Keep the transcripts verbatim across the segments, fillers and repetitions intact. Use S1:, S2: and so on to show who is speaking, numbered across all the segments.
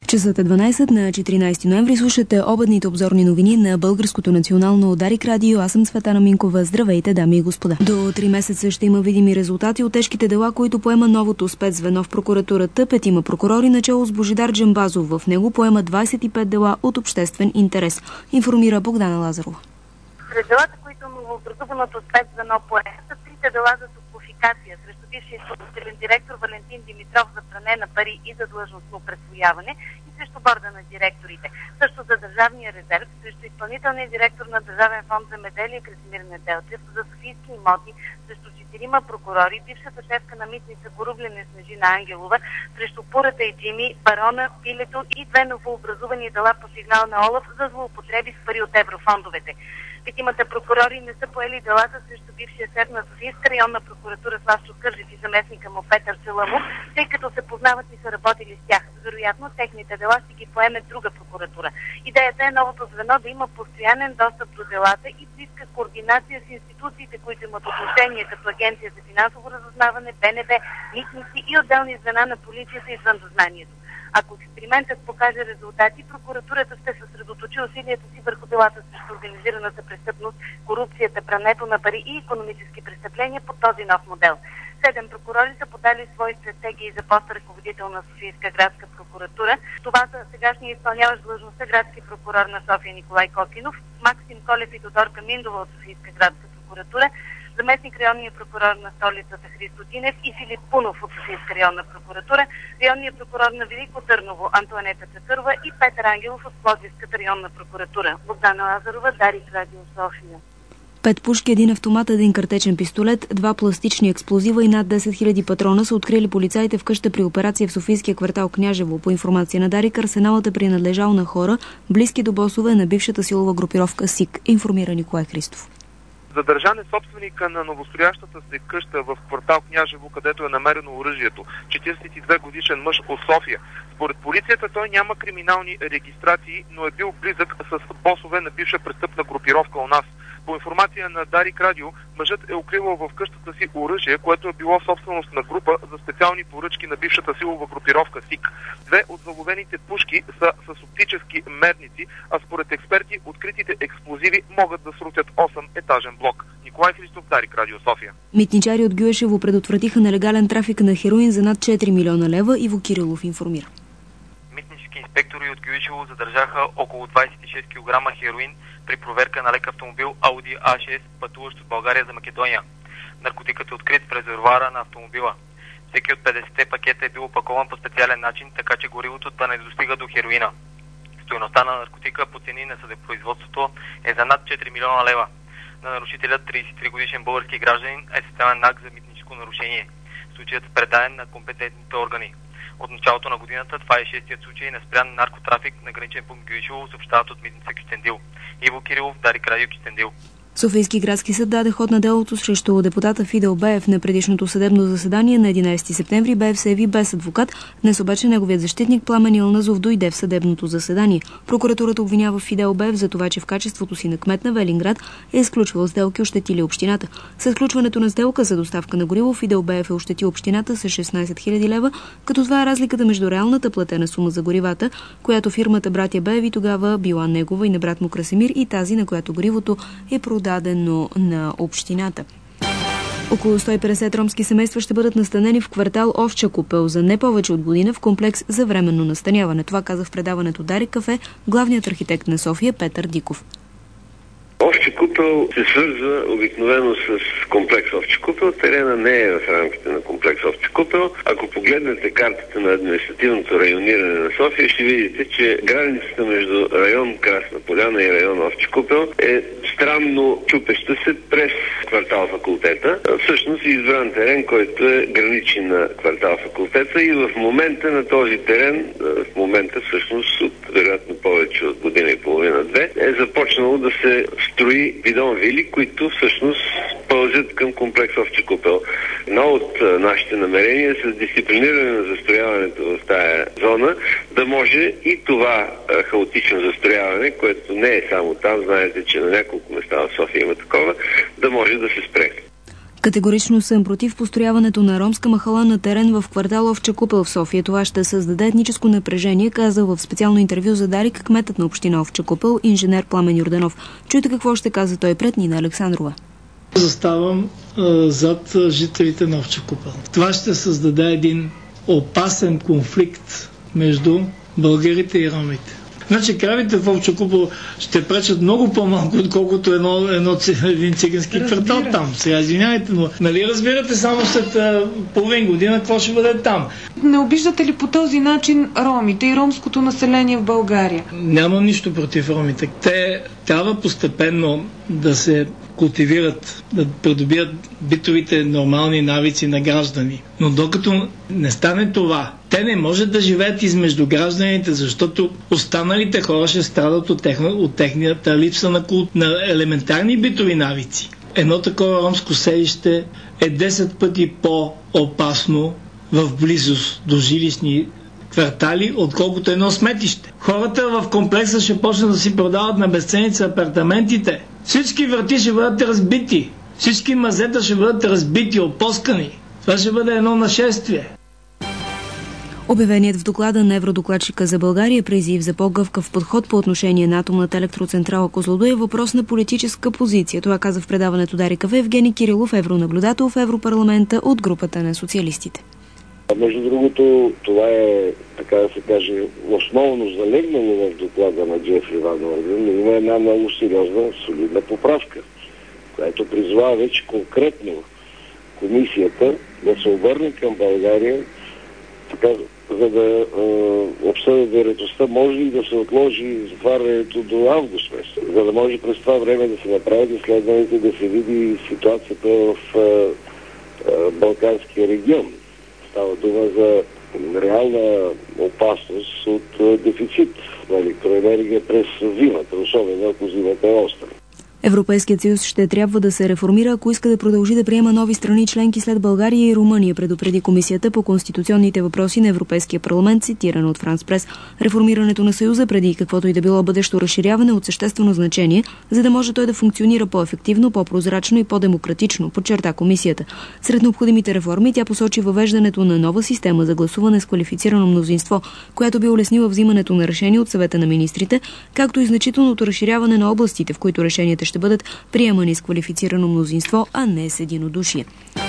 S1: Часът е дванайсет на четиринайсети ноември. Слушате обедните обзорни новини на Българското национално Дарик радио. Аз съм Цветана Минкова. Здравейте, дами и господа. До три месеца ще има видими резултати от тежките дела, които поема новото спецзвено в прокуратурата. Петима прокурори начало с Божидар Джамбазов. В него поема двайсет и пет дела от обществен интерес. Информира Богдана Лазарова.
S2: Сред делата, които новообразуваното спецзвено поема, са трите дела за топлофикация срещу бившия изпълнителен директор Валентин Димитров за пране на пари и за длъжностно присвояване и срещу борда на директорите. Също за държавния резерв срещу изпълнителния директор на Държавен фонд земеделие Красимир Неделчев, за софийски имоти срещу четирима прокурори, бившата шефка на митница Горублене Снежина Ангелова, срещу Пурата и Джими, Барона, Пилето и две новообразувани дела по сигнал на ОЛАФ за злоупотреби с пари от еврофондовете. Петимата прокурори не са поели делата срещу бившия шеф на Софийска районна прокуратура Славчо Кърджев и заместника му Петър Селамов, тъй като се познават и са работили с тях. Вероятно, техните дела ще ги поеме друга прокуратура. Идеята е новото звено да има постоянен достъп до делата и близка координация с институциите, които имат отношение, като Агенция за финансово разузнаване, БНБ, митници и отделни звена на полицията извън дознанието. Ако експериментът покаже резултати, прокуратурата ще съсредоточи усилията си върху делата срещу организираната престъпност, корупцията, прането на пари и икономически престъпления по този нов модел. Седем прокурори са подали свои стратегии за пост ръководител на Софийска градска прокуратура. Това са сегашния изпълняващ длъжността градски прокурор на София Николай Кокинов, Максим Колев и Тодорка Миндова от Софийска градска прокуратура, заместник районния прокурор на столицата Христо Динев и Филип Пунов от Софийска районна прокуратура, районния прокурор на Велико Търново Антоанета Цацърова и Петър Ангелов от Пловдивската районна прокуратура. Богдана Лазарова, Дарик радио, София.
S1: Пет пушки, един автомат, един картечен пистолет, два пластични експлозива и над десет хиляди патрона са открили полицаите в къща при операция в Софийския квартал Княжево. По информация на Дарик, арсеналът е принадлежал на хора, близки до босове на бившата силова групировка СИК, информира Николай Христов.
S3: Задържан е собственика на новостроящата се къща в квартал Княжево, където е намерено оръжието. четирийсет и две годишен мъж от София. Според полицията той няма криминални регистрации, но е бил близък с босове на бивша престъпна групировка у нас. По информация на Дарик радио, мъжът е укривал в къщата си оръжие, което е било собственост на група за специални поръчки на бившата силова групировка СИК. Две от заловените пушки са с оптически мерници, а според експерти откритите експлозиви могат да срутят осем-етажен блок. Николай Христов, Дарик радио, София.
S1: Митничари от Гюешево предотвратиха нелегален трафик на хероин за над четири милиона лева. Иво Кирилов информира.
S4: Митнически инспектори от Гюешево задържаха около двайсет и шест килограма хероин при проверка на лек автомобил Ауди А шест, пътуващ от България за Македония. Наркотикът е открит в резервоара на автомобила. Всеки от петдесетте пакета е бил опакован по специален начин, така че горивото да не достига до хероина. Стойността на наркотика по цени на съдопроизводството е за над четири милиона лева. На нарушителят, трийсет и три годишен български гражданин, е съставен акт за митническо нарушение. Случаят е предаден на компетентните органи. От началото на годината това е шестият случай на спрян наркотрафик на граничен пункт Гюешево, съобщават от митница Кюстендил. Иво Кирилов, Дарик радио, Кюстендил.
S1: Софийски градски съд даде ход на делото срещу депутата Фидел Беев. На предишното съдебно заседание на единайсети септември Беев се яви без адвокат. Днес обаче неговият защитник Пламен Илназов дойде в съдебното заседание. Прокуратурата обвинява Фидел Беев за това, че в качеството си на кмет на Велинград е изключвал сделки, ощетили общината. След сключването на сделка за доставка на гориво, Фидел Беев е ощетил общината с шестнайсет хиляди лева, като това е разликата между реалната платена сума за горивата, която фирмата Братя Бееви тогава била негова и на брат му Красимир, и тази, на която горивото е продадено на общината. Около сто и петдесет ромски семейства ще бъдат настанени в квартал Овча купел за не повече от година в комплекс за временно настаняване. Това каза в предаването Дарик кафе главният архитект на София Петър Диков.
S5: Овча купел се свързва обикновено с комплекс Овча купел. Терена не е в рамките на комплекс Овча купел. Ако погледнете картата на административното райониране на София, ще видите, че границата между район Красна поляна и район Овча купел е странно чупеща се през квартал Факултета. Всъщност е избран терен, който е граничи на квартал Факултета, и в момента на този терен, в момента всъщност от вероятно повече от година и половина-две, е започнало да се строи бидон вили, които всъщност пълзят към комплекс Овча купел. Едно от нашите намерения е с дисциплиниране на застрояването в тая зона да може и това хаотично застрояване, което не е само там, знаете, че на няколко места в София има такова, да може да се спре.
S1: Категорично съм против построяването на ромска махала на терен в квартал Овча купел в София. Това ще създаде етническо напрежение, каза в специално интервю за Дарик кметът на община Овча купел, инженер Пламен Йорданов. Чуйте какво ще каза той пред Нина Александрова.
S6: Заставам а, зад жителите на Овча купел. Това ще създаде един опасен конфликт между българите и ромите. Значи кравите в Овча купел ще пречат много по-малко, отколкото едно, едно, един цигански квартал там. Сега извинявайте, но нали разбирате само след а, половин година какво ще бъде там?
S7: Не обиждате ли по този начин ромите и ромското население в България?
S6: Нямам нищо против ромите. Те трябва постепенно да се култивират, да придобият битовите нормални навици на граждани. Но докато не стане това, те не може да живеят измежду гражданите, защото останалите хора ще страдат от, техна, от техната липса на, култ, на елементарни битови навици. Едно такова ромско селище е десет пъти по-опасно в близост до жилищни квартали, отколкото едно сметище. Хората в комплекса ще почнат да си продават на безценица апартаментите. Всички врати ще бъдат разбити. Всички мазета ще бъдат разбити, опоскани. Това ще бъде едно нашествие.
S1: Обявеният в доклада на евродокладчика за България призив за по-гъвкав подход по отношение на атомната електроцентрала Козлодуй е въпрос на политическа позиция. Това каза в предаването Дарик Евгений Кирилов, евронаблюдател в Европарламента от групата на социалистите.
S5: Между другото, това е, така да се каже, основно залегнало в доклада на Джефри Ван Орден, но има една много сериозна, солидна поправка, която призвава вече конкретно комисията да се обърне към България, така, за да е, обсъдят вероятността, може и да се отложи затварянето до август месец, за да може през това време да се направят изследването, да се види ситуацията в е, е, Балканския регион. Става дума за реална опасност от дефицит на електроенергия през зимата, особено ако зимата е остра.
S1: Европейският съюз ще трябва да се реформира, ако иска да продължи да приема нови страни членки след България и Румъния, предупреди Комисията по конституционните въпроси на Европейския парламент, цитирано от Франс Прес. Реформирането на Съюза преди каквото и да било бъдещо разширяване от съществено значение, за да може той да функционира по-ефективно, по-прозрачно и по-демократично, подчерта Комисията. Сред необходимите реформи тя посочи въвеждането на нова система за гласуване с квалифицирано мнозинство, която би улеснила взимането на решения от Съвета на министрите, както и значителното разширяване на областите, в които решенията ще бъдат приемани с квалифицирано мнозинство, а не с единодушие.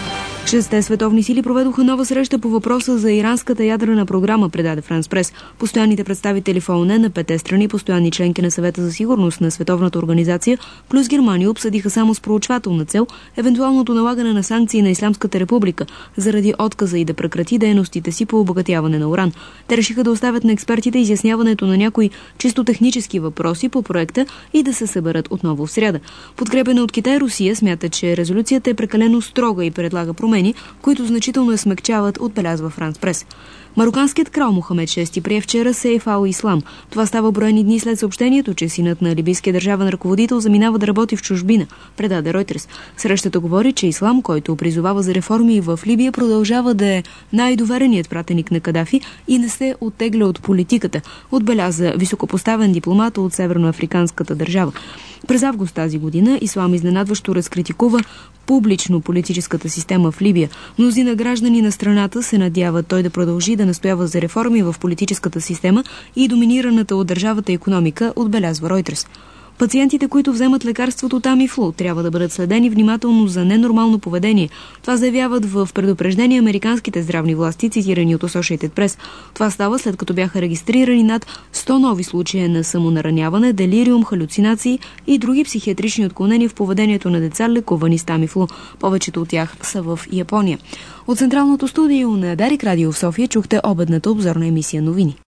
S1: Шестте световни сили проведоха нова среща по въпроса за иранската ядрена програма, предаде Франс Прес. Постоянните представители в ООН на петте страни, постоянни членки на Съвета за сигурност на Световната организация, плюс Германия обсъдиха само с проучвателна цел евентуалното налагане на санкции на Ислямската република заради отказа и да прекрати дейностите си по обогатяване на уран. Те решиха да оставят на експертите изясняването на някои чисто технически въпроси по проекта и да се съберат отново в сряда. Подкрепена от Китай, Русия смята, че резолюцията е прекалено строга и предлага промени, които значително я смекчават, отбелязва Франс Прес. Мароканският крал Мохамед шести прие вчера Сейф ал-Ислам. Това става броени дни след съобщението, че синът на либийския държавен ръководител заминава да работи в чужбина, предаде Ройтерс. Срещата говори, че Ислам, който призовава за реформи в Либия, продължава да е най-довереният пратеник на Кадафи и не се оттегля от политиката, отбеляза високопоставен дипломат от северноафриканската държава. През август тази година Ислам изненадващо разкритикува публично политическата система в Либия. Мнозина граждани на страната се надяват той да продължи да настоява за реформи в политическата система и доминираната от държавата икономика, отбелязва Ройтерс. Пациентите, които вземат лекарството Тамифлу, трябва да бъдат следени внимателно за ненормално поведение. Това заявяват в предупреждение американските здравни власти, цитирани от Associated Press. Това става след като бяха регистрирани над сто нови случая на самонараняване, делириум, халюцинации и други психиатрични отклонения в поведението на деца, лекувани с Тамифлу. Повечето от тях са в Япония. От Централното студио на Дарик Радио в София чухте обедната обзорна емисия новини.